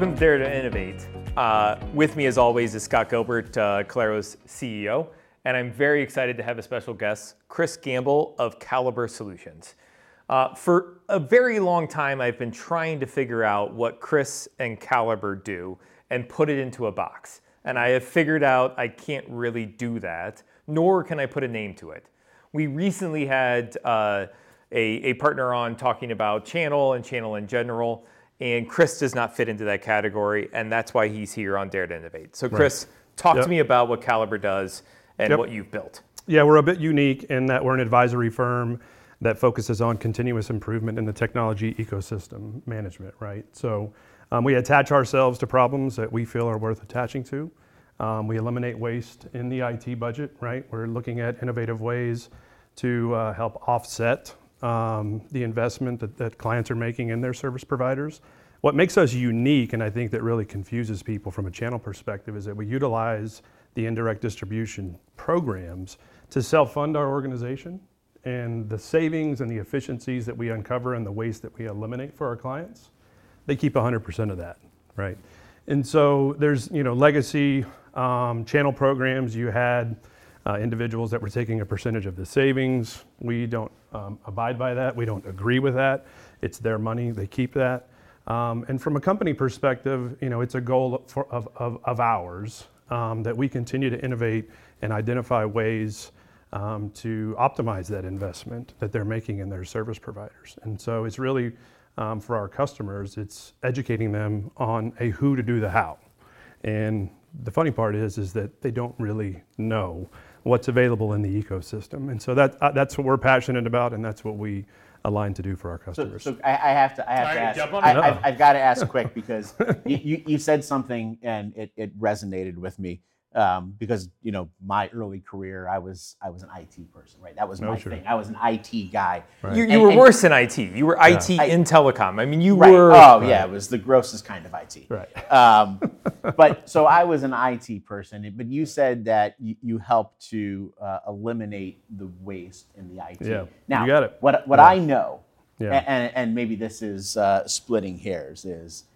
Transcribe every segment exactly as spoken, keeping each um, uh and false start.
Welcome to Dare to Innovate. Uh, with me, as always, is Scott Gilbert, uh, Kallero's C E O, and I'm very excited to have a special guest, Chris Gamble of Caliber Solutions. Uh, for a very long time, I've been trying to figure out what Chris and Caliber do and put it into a box. And I have figured out I can't really do that, nor can I put a name to it. We recently had uh, a, a partner on talking about channel and channel in general, and Chris does not fit into that category, and that's why he's here on Dare to Innovate. So Chris, right. talk yep. to me about what Caliber does and yep. what you've built. Yeah, we're a bit unique in that we're an advisory firm that focuses on continuous improvement in the technology ecosystem management, right? So um, we attach ourselves to problems that we feel are worth attaching to. Um, we eliminate waste in the I T budget, right? We're looking at innovative ways to uh, help offset um, the investment that, that clients are making in their service providers. What makes us unique, and I think that really confuses people from a channel perspective, is that we utilize the indirect distribution programs to self-fund our organization, and the savings and the efficiencies that we uncover and the waste that we eliminate for our clients, they keep one hundred percent of that, right? And so there's, you know, legacy um, channel programs. You had uh, individuals that were taking a percentage of the savings. We don't um, abide by that. We don't agree with that. It's their money. They keep that. Um, and from a company perspective, you know, it's a goal for, of, of, of ours um, that we continue to innovate and identify ways Um, to optimize that investment that they're making in their service providers. And so it's really, um, for our customers, it's educating them on a who to do the how. And the funny part is, is that they don't really know what's available in the ecosystem. And so that uh, that's what we're passionate about, and that's what we align to do for our customers. So, so I, I have to, I have Sorry, to ask, jump on I, it. I've, I've got to ask quick because you, you, you said something and it, it resonated with me. Um, because you know my early career, I was I was an I T person, right? That was No, my sure. thing. I was an I T guy. Right. You, you And- were and- worse than I T. You were I T I- in telecom. I mean, you right. were... Oh yeah, it was the grossest kind of I T. Right. Um, but so I was an I T person. But you said that you, you helped to uh, eliminate the waste in the I T. Yeah, Now, you got it. what what Yeah. I know, Yeah. and, and maybe this is uh, splitting hairs, is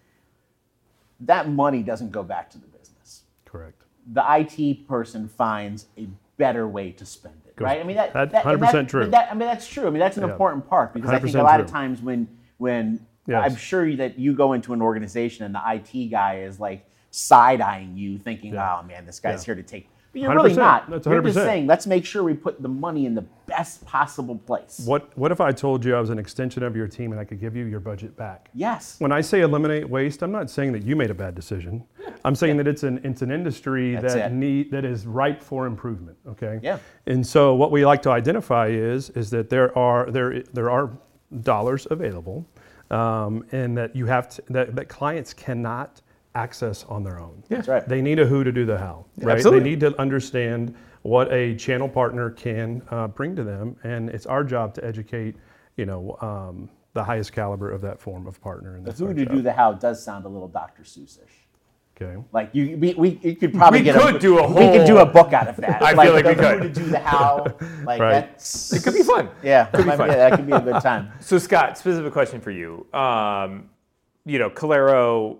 that money doesn't go back to the business. Correct. The I T person finds a better way to spend it, Goes- right? I mean, that, that's that, one hundred percent that, true. That, I mean, that's true. I mean, that's an Yeah. important part because I think a one hundred percent lot of true. times when when Yes. I'm sure that you go into an organization and the I T guy is like side-eyeing you, thinking, Yeah. "Oh man, this guy's Yeah. here to take." But you're really one hundred percent. not. That's You're one hundred just percent. saying, let's make sure we put the money in the best possible place. What What if I told you I was an extension of your team and I could give you your budget back? Yes. When I say eliminate waste, I'm not saying that you made a bad decision. I'm saying that it's an it's an industry That's that it. need that is ripe for improvement. Okay. Yeah. And so what we like to identify is is that there are there there are dollars available, um, and that you have to, that that clients cannot access on their own. That's right. They need a who to do the how. Right. absolutely. They need to understand what a channel partner can uh, bring to them, and it's our job to educate, you know, um, the highest caliber of that form of partner. And The that's who our to job. do the how does sound a little Doctor Seuss-ish. Okay. Like you, we, we you could probably We get could a, do a we could do whole- a book out of that. I feel like the we who could. to do the how. Like Right. that's It could be fun. Yeah, Could be might- fun. yeah, that could be a good time. So Scott, specific question for you. Um, you know, Kalero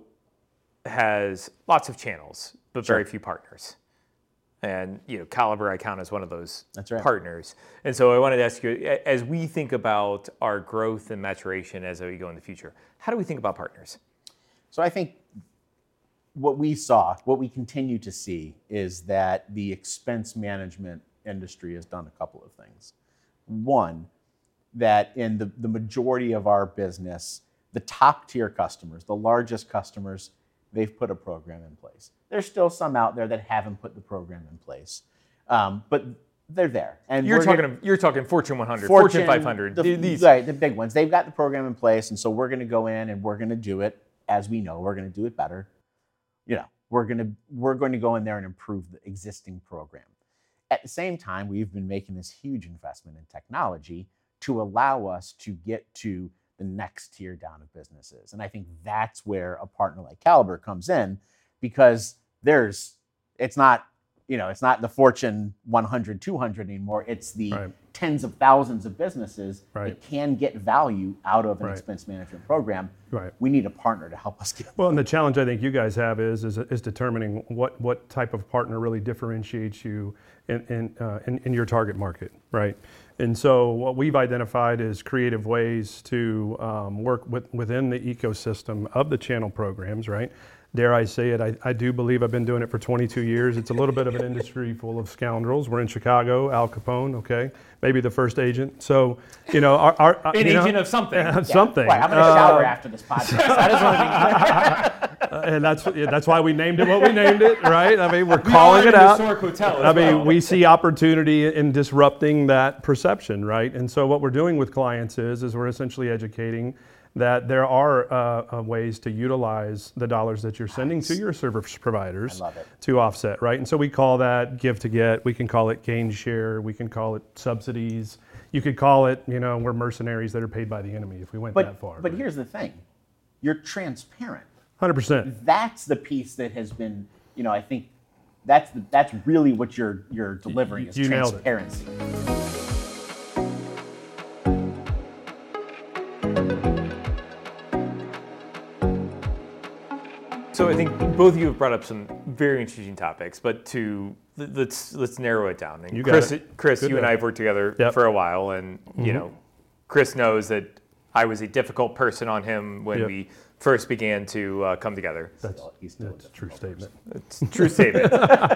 has lots of channels, but very few partners. And you know, Caliber I count as one of those That's right. partners. And so I wanted to ask you, a- as we think about our growth and maturation as we go in the future, how do we think about partners? So I think what we saw, what we continue to see, is that the expense management industry has done a couple of things. One, that in the, the majority of our business, the top tier customers, the largest customers, they've put a program in place. There's still some out there that haven't put the program in place, um, but they're there. And You're we're talking gonna- you're talking Fortune one hundred, Fortune, five hundred. the, These right, the big ones. They've got the program in place, and so we're going to go in and we're going to do it as we know. We're going to do it better. You know, we're going to we're going to go in there and improve the existing program. At the same time, we've been making this huge investment in technology to allow us to get to the next tier down of businesses, and I think that's where a partner like Caliber comes in, because there's it's not you know it's not the Fortune one hundred, two hundred anymore. It's the Right. tens of thousands of businesses Right. that can get value out of an Right. expense management program Right. We need a partner to help us get there. Well, and the challenge I think you guys have is is, is determining what, what type of partner really differentiates you in in, uh, in in your target market, right? And so what we've identified is creative ways to um, work with, within the ecosystem of the channel programs, right? Dare I say it, I, I do believe I've been doing it for twenty-two years. It's a little bit of an industry full of scoundrels. We're in Chicago, Al Capone, okay? Maybe the first agent. So, you know, our... our An you agent know, of something. uh, something. Right, I'm going to shower Uh, after this podcast. That is one of the Uh, and that's yeah, that's why we named it what we named it, right? I mean, we're We calling are it an out. historic hotel as I mean, well. we see opportunity in disrupting that perception, right? And so what we're doing with clients is, is we're essentially educating that there are uh, uh, ways to utilize the dollars that you're sending to your service providers I love it. to offset, right? And so we call that give to get. We can call it gain share. We can call it subsidies. You could call it, you know, we're mercenaries that are paid by the enemy if we went But, that far. but here's the thing. You're transparent. one hundred percent. That's the piece that has been, you know, I think that's the, that's really what you're you're delivering is You nailed it. transparency. So I think both of you have brought up some very interesting topics, but to let's let's narrow it down. And You got Chris, it. Chris, Good you and job. I have worked together Yep. for a while, and you know, Chris knows that I was a difficult person on him when Yep. we first began to uh, come together. That's, He's still that's a true statement. It's a true statement.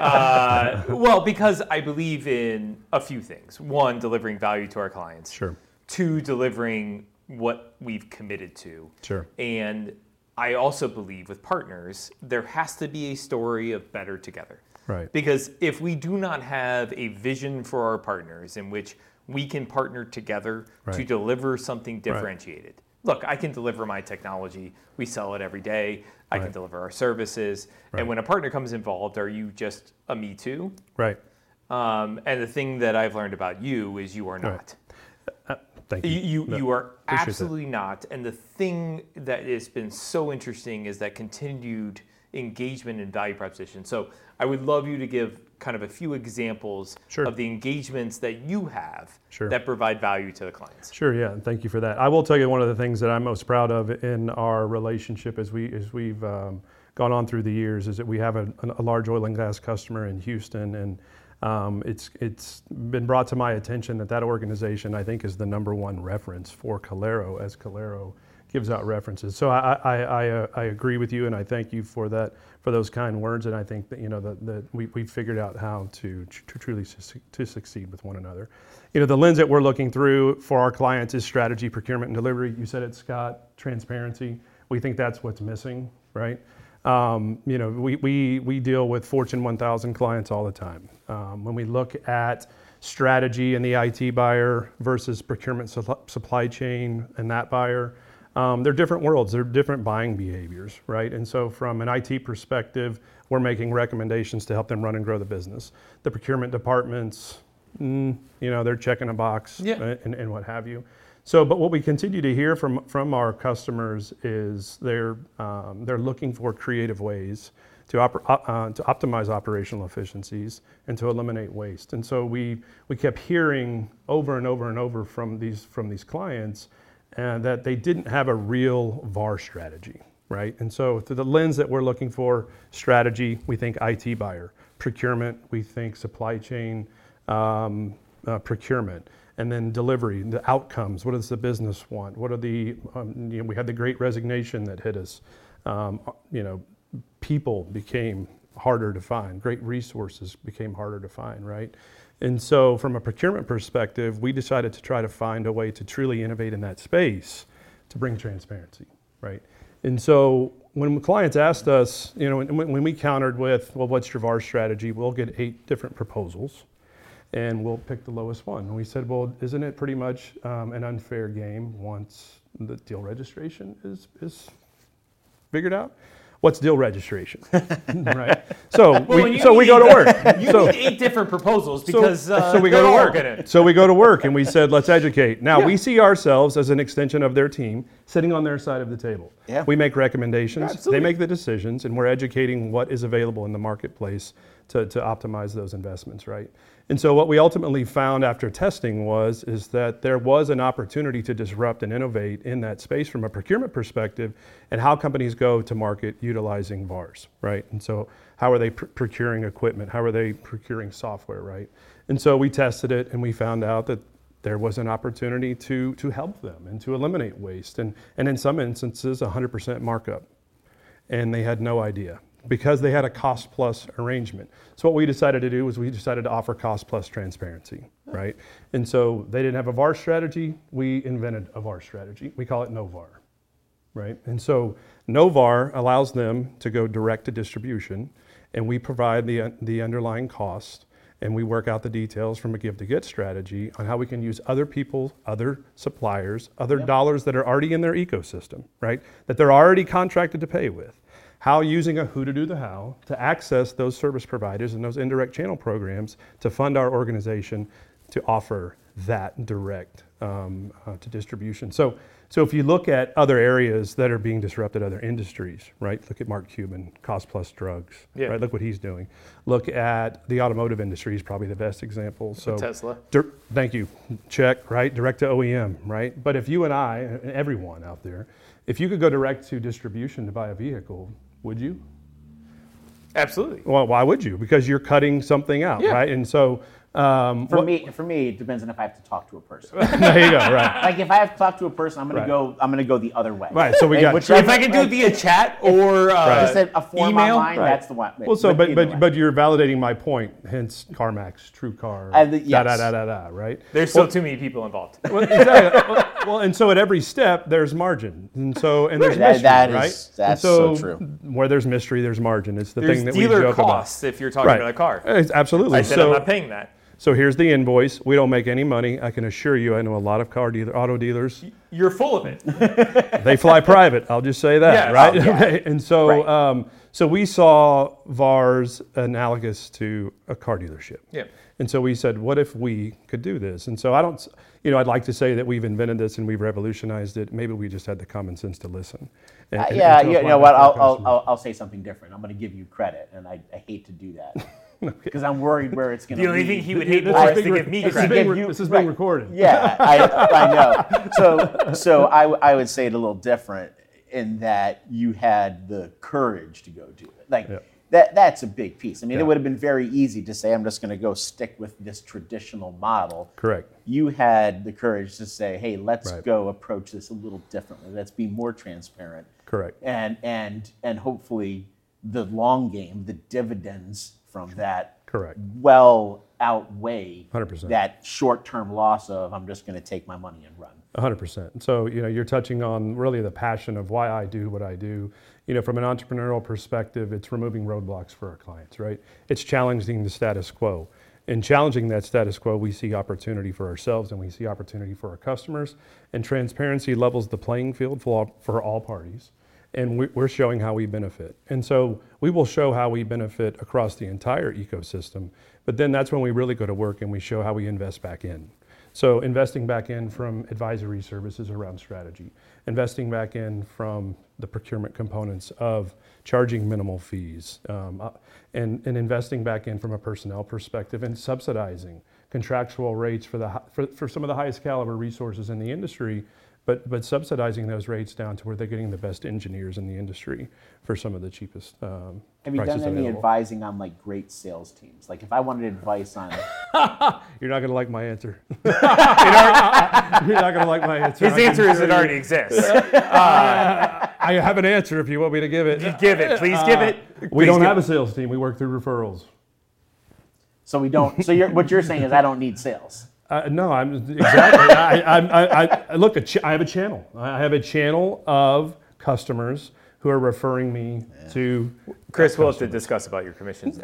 uh, well, because I believe in a few things. One, delivering value to our clients. Sure. Two, delivering what we've committed to. Sure. And I also believe with partners, there has to be a story of better together. Right. Because if we do not have a vision for our partners in which we can partner together to Right. deliver something differentiated. Look, I can deliver my technology. We sell it every day. I can Right. deliver our services. Right. And when a partner comes involved, are you just a me too? Right. Um, and the thing that I've learned about you is you are not. Uh, thank you. You you, No, you are appreciate that. absolutely not. And the thing that has been so interesting is that continued engagement and value proposition. So I would love you to give kind of a few examples Sure. of the engagements that you have Sure. that provide value to the clients. Sure, yeah, and thank you for that. I will tell you one of the things that I'm most proud of in our relationship as we as we've um, gone on through the years is that we have a, a large oil and gas customer in Houston, and um, it's it's been brought to my attention that that organization I think is the number one reference for Calero as Calero gives out references. So I I, I, uh, I agree with you, and I thank you for that for those kind words. And I think that you know that, that we we figured out how to, to truly su- to succeed with one another. You know, the lens that we're looking through for our clients is strategy, procurement, and delivery. You said it, Scott. Transparency. We think that's what's missing, right? Um, you know, we, we we deal with Fortune one thousand clients all the time. Um, when we look at strategy and the I T buyer versus procurement su- supply chain and that buyer, um, they're different worlds. They're different buying behaviors, right? And so from an I T perspective, we're making recommendations to help them run and grow the business. The procurement departments, mm, you know, they're checking a box Yeah. and, and what have you. So, but what we continue to hear from from our customers is they're um, they're looking for creative ways to oper- uh, to optimize operational efficiencies and to eliminate waste. And so we we kept hearing over and over and over from these from these clients uh, that they didn't have a real V A R strategy, right? And so through the lens that we're looking for, strategy, we think I T buyer, procurement, we think supply chain, um, uh, procurement. And then delivery, the outcomes. What does the business want? What are the, um, you know, we had the great resignation that hit us. Um, you know, people became harder to find. Great resources became harder to find, right? And so from a procurement perspective, we decided to try to find a way to truly innovate in that space to bring transparency, right? And so when clients asked us, you know, when, when we countered with, well, what's your V A R strategy? We'll get eight different proposals. And we'll pick the lowest one. And we said, well, isn't it pretty much um, an unfair game once the deal registration is is figured out? What's deal registration, right? So Well, when we you so we need- go to work. You so, need eight different proposals because so, uh, so we they're go to all work. gonna- So we go to work and we said, let's educate. Now Yeah. we see ourselves as an extension of their team. sitting on their side of the table. Yeah. We make recommendations, Absolutely. they make the decisions, and we're educating what is available in the marketplace to, to optimize those investments, right? And so what we ultimately found after testing was is that there was an opportunity to disrupt and innovate in that space from a procurement perspective, and how companies go to market utilizing V A Rs, right? And so how are they pr- procuring equipment? How are they procuring software, right? And so we tested it and we found out that there was an opportunity to, to help them and to eliminate waste, and, and in some instances, one hundred percent markup. And they had no idea, because they had a cost plus arrangement. So what we decided to do was we decided to offer cost plus transparency, right? And so they didn't have a V A R strategy, we invented a V A R strategy. We call it no V A R, right? And so no V A R allows them to go direct to distribution, and we provide the, the underlying cost, and we work out the details from a give to get strategy on how we can use other people, other suppliers, other Yep. dollars that are already in their ecosystem, right? That they're already contracted to pay with. How using a who to do the how to access those service providers and those indirect channel programs to fund our organization to offer that direct um, uh, to distribution. So, so if you look at other areas that are being disrupted, other industries, right? Look at Mark Cuban, Cost Plus Drugs, Yeah. right? Look what he's doing. Look at the automotive industry is probably the best example. So Tesla. dir- thank you. Check, right? Direct to O E M, right? But if you and I, and everyone out there, if you could go direct to distribution to buy a vehicle, would you? Absolutely. Well, why would you? Because you're cutting something out, Yeah. right? And so, um, For what- me, for me, it depends on if I have to talk to a person. there you go, right? Like if I have to talk to a person, I'm gonna Right. go. I'm gonna go the other way. Right, so we Like, got- which So If I can do it via chat or uh, just a, a form email, online, Right. that's the one. Well, so but either but way. but you're validating my point. Hence, CarMax, TrueCar, Uh, the- da da yes. da da da, right? there's still too many people involved. Well, exactly. well, well, and so at every step there's margin, and so and there's That- mystery, that is- right? that's and so so true. Where there's mystery, there's margin. It's the There's thing that we dealer joke costs if you're talking about. about a car. It's absolutely. I said so, I'm not paying that. So here's the invoice. We don't make any money. I can assure you, I know a lot of car dealer, auto dealers. You're full of it. They fly private. I'll just say that, Yeah. right? Oh, yeah. Okay. And so, Right. um, so we saw V A Rs analogous to a car dealership. Yeah. And so we said, what if we could do this? And so I don't, you know, I'd like to say that we've invented this and we've revolutionized it. Maybe we just had the common sense to listen. And, Uh, and- yeah, and to you apply know that what? to our I'll, I'll, customers. I'll, I'll say something different. I'm going to give you credit, and I, I hate to do that because I'm worried where it's going to The only lead. thing he would This hate is more is being to re- give me this is credit. being Give re- you- This is being right. recorded. Yeah, I, I know. So, so I, w- I would say it a little different in that you had the courage to go do it. Like Yeah. that, that's a big piece. I mean, Yeah. it would have been very easy to say, I'm just going to go stick with this traditional model. Correct. You had the courage to say, hey, let's Right. go approach this a little differently. Let's be more transparent. Correct. And and and hopefully the long game, the dividends from that Correct. well outweigh one hundred percent. that short-term loss of I'm just going to take my money and run. one hundred percent. So, you know, you're touching on really the passion of why I do what I do. You know, from an entrepreneurial perspective, it's removing roadblocks for our clients, right? It's challenging the status quo. In challenging that status quo, we see opportunity for ourselves and we see opportunity for our customers. And transparency levels the playing field for all, for all parties. And we- we're showing how we benefit. And so we will show how we benefit across the entire ecosystem. But then that's when we really go to work and we show how we invest back in. So investing back in from advisory services around strategy, investing back in from the procurement components of charging minimal fees, um, uh, and, and investing back in from a personnel perspective and subsidizing contractual rates for, the, hi- for, for some of the highest caliber resources in the industry, but, but subsidizing those rates down to where they're getting the best engineers in the industry for some of the cheapest um, Have you prices done any available. advising on like great sales teams? Like if I wanted advice on, You're not going to like my answer. You're not going to like my answer. His I can answer is assure it you. already exists. I have an answer if you want me to give it. Give it. Please give it. We Please don't give have it. a sales team. We work through referrals. so we don't. So you're, what you're saying is I don't need sales. Uh, no, I'm exactly. I, I, I, I look. A ch- I have a channel. I have a channel of customers who are referring me to. Chris, we'll have to discuss about your commissions.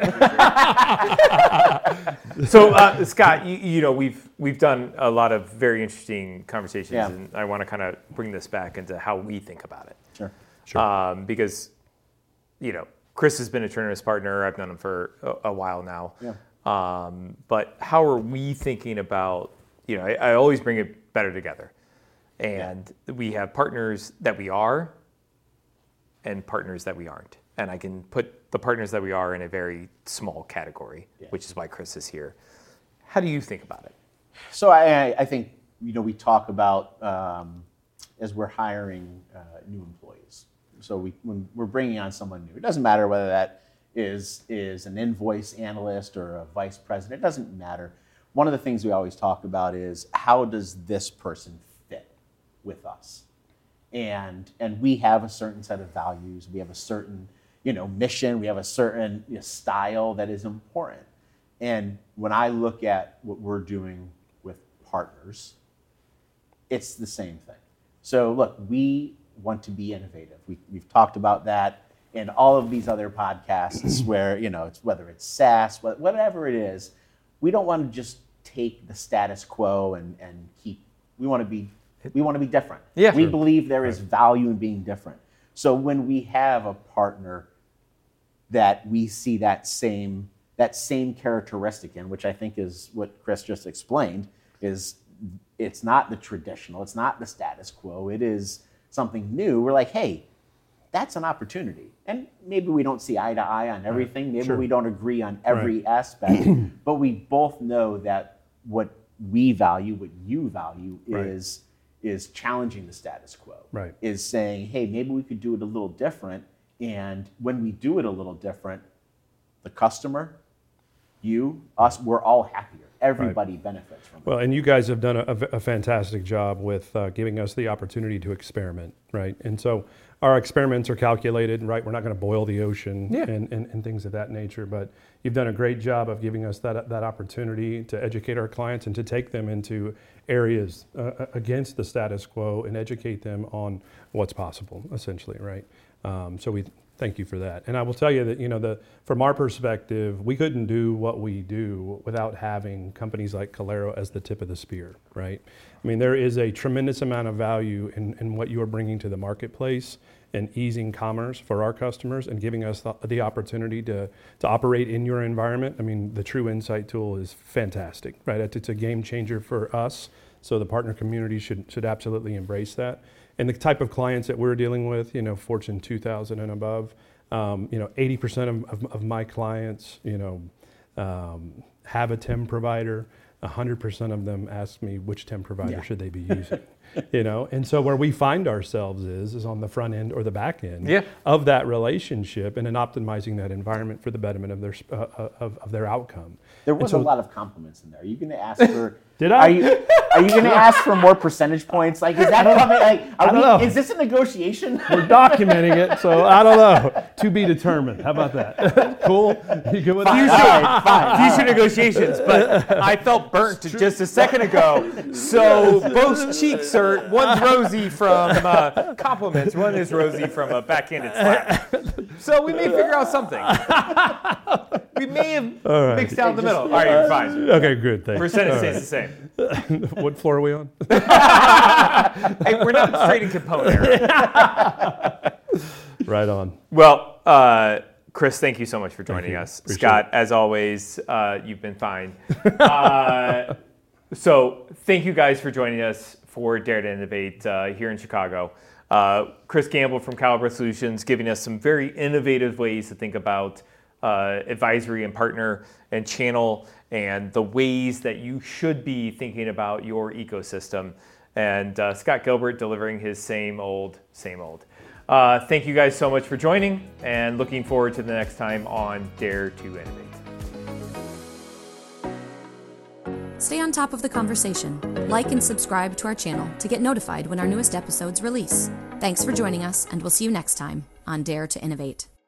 So, uh, Scott, you, you know we've we've done a lot of very interesting conversations, Yeah. and I want to kind of bring this back into how we think about it. Sure. Sure. Um, because, you know, Chris has been a Turner's partner. I've known him for a, a while now. Yeah. Um, but how are we thinking about, you know, I, I always bring it better together. And yeah. we have partners that we are and partners that we aren't. And I can put the partners that we are in a very small category, yeah. which is why Chris is here. How do you think about it? So I, I think, you know, we talk about um, as we're hiring uh, new employees. So we, when we're bringing on someone new, it doesn't matter whether that is, is an invoice analyst or a vice president, it doesn't matter. One of the things we always talk about is how does this person fit with us? And, and we have a certain set of values, we have a certain you know, mission, we have a certain you know, style that is important. And when I look at what we're doing with partners, it's the same thing. So look, we want to be innovative. We, we've talked about that in all of these other podcasts where, you know, it's whether it's SaaS, whatever it is, we don't want to just take the status quo and, and keep, we want to be, we want to be different. Yeah. We believe there is value in being different. So when we have a partner that we see that same that same characteristic in, which I think is what Chris just explained, is it's not the traditional, it's not the status quo, it is something new. We're like, hey, that's an opportunity. And maybe we don't see eye to eye on everything, maybe sure. we don't agree on every right. aspect, but we both know that what we value, what you value right. is is challenging the status quo, right. is saying, hey, maybe we could do it a little different. And when we do it a little different, the customer, you, us, we're all happier. Everybody right. benefits from it. Well, and you guys have done a, a fantastic job with uh, giving us the opportunity to experiment, right? And so our experiments are calculated, right? We're not going to boil the ocean yeah. and, and, and things of that nature, but you've done a great job of giving us that, that opportunity to educate our clients and to take them into areas uh, against the status quo and educate them on what's possible, essentially, right? Um, so we thank you for that. And I will tell you that, you know, the from our perspective, we couldn't do what we do without having companies like Kalero as the tip of the spear, right? I mean, there is a tremendous amount of value in, in what you are bringing to the marketplace and easing commerce for our customers and giving us the, the opportunity to, to operate in your environment. I mean, the True Insight tool is fantastic, right? It's a game changer for us. So the partner community should should absolutely embrace that. And the type of clients that we're dealing with, you know, Fortune two thousand and above, um, you know, eighty percent of, of, of my clients, you know, um, have a T I M provider. one hundred percent of them ask me which T I M provider yeah. should they be using, you know? And so where we find ourselves is, is on the front end or the back end yeah. of that relationship and in optimizing that environment for the betterment of their, uh, of, of their outcome. There was so, a lot of compliments in there. Are you going to ask for... Did I? Are you, are you going to ask for more percentage points? Like, is that coming? Like, are I don't we, know. Is this a negotiation? We're documenting it, so I don't know. To be determined. How about that? Cool? You good with Future, that? Fine, fine. future negotiations, but I felt burnt just a second ago. So both cheeks are, one's rosy from uh, compliments, one is rosy from a backhanded slap. So we may figure out something. We may have right. mixed down the middle. All right, you're fine. Okay, good. Thanks. Percentage All stays right. the same. What floor are we on? Hey, we're not straight in Capone era. Right on. Well, uh, Chris, thank you so much for joining us. Appreciate Scott, it. as always, uh, you've been fine. Uh, so thank you guys for joining us for Dare to Innovate uh, here in Chicago. Uh, Chris Gamble from Caliber Solutions giving us some very innovative ways to think about uh, advisory and partner and channel and the ways that you should be thinking about your ecosystem. And uh, Scott Gilbert delivering his same old, same old. Uh, thank you guys so much for joining and looking forward to the next time on Dare to Innovate. Stay on top of the conversation. Like and subscribe to our channel to get notified when our newest episodes release. Thanks for joining us, and we'll see you next time on Dare to Innovate.